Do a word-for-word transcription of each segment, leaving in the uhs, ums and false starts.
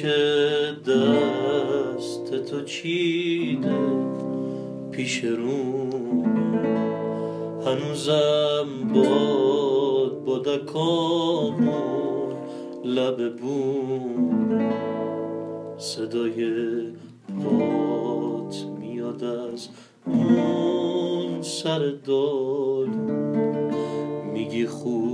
که دست تو چیده پیش رومه، هنوزم باد بادکامون لب بومه، صدای پات میاد از اون سر دالون، میگی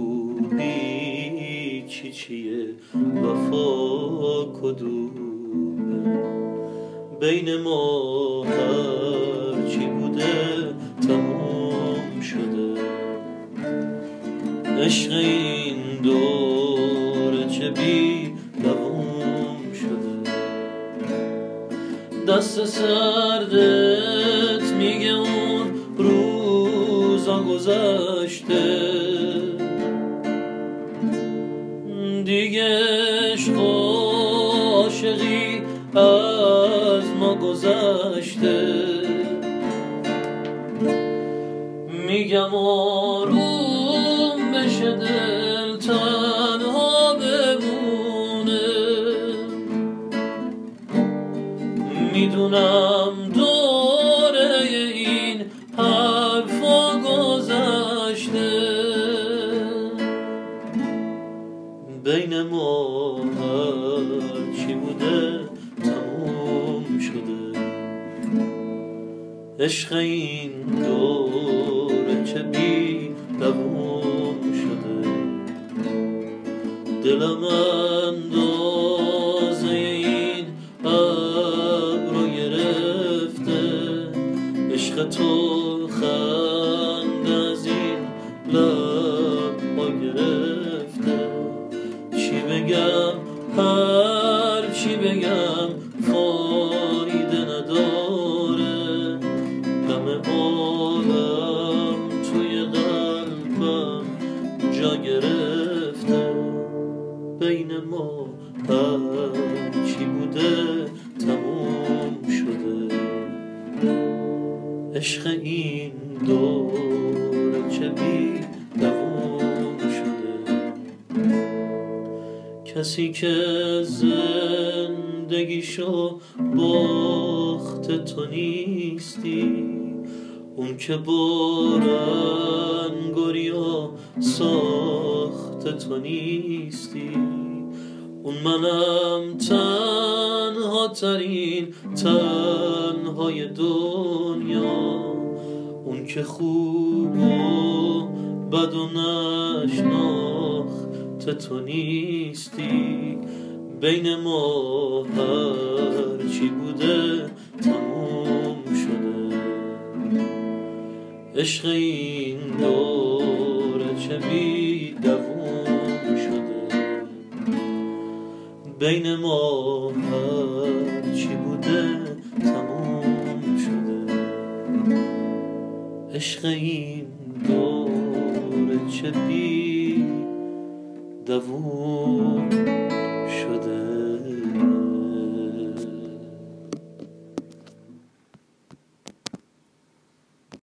خوبی چی چیه وفا کدومه، بین ما هرچی بوده تموم شده، عشق این دوره چه بی دوام شده، دست سردت میگه اون روزا گذشته، دیگه عشق عاشقی از ما گذشته، میگم آروم بشه دل تنها بمونه، میدونم دوره این حرفا گذشته، بین ما هرچی بوده تموم شده، عشق این دوره چه بی دوام شده، دلم اندازه این ابر رو گرفته، عشق تو خنده از این لب ها گرفته، چی بگم هر چی بگم فایده نداره، غم عالم توی قلبم جا گرفته، بین ما هر چی بوده تموم شده، عشق این دوره چه بی دوام شده، کسی که زندگیشو باخت تو نیستی، اون که با رنگاریا ساخت تو نیستی، اون منم تنها ترین تنهای دنیا، اون که خوب و بد و نشناخت تو نیستی، بین ما هرچی بوده تموم شده، عشق این دوره چه بی دوام شده، بین ما هرچی بوده تموم شده، عشق این دوره چه بی دوام شده.